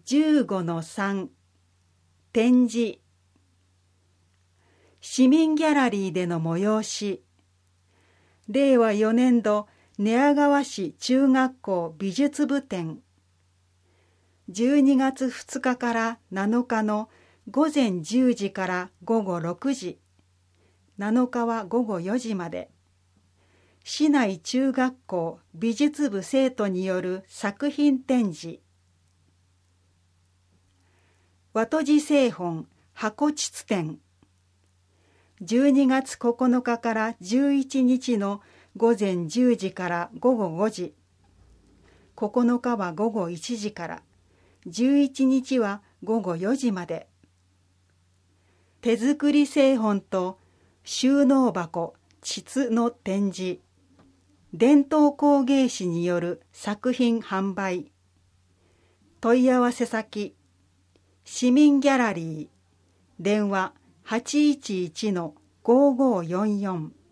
15-3 展示市民ギャラリーでの催し令和4年度寝屋川市中学校美術部展12月2日から7日の午前10時から午後6時7日は午後4時まで市内中学校美術部生徒による作品展示和綴じ製本箱膣展12月9日から11日の午前10時から午後5時9日は午後1時から11日は午後4時まで手作り製本と収納箱膣の展示伝統工芸士による作品販売問い合わせ先市民ギャラリー電話811-5544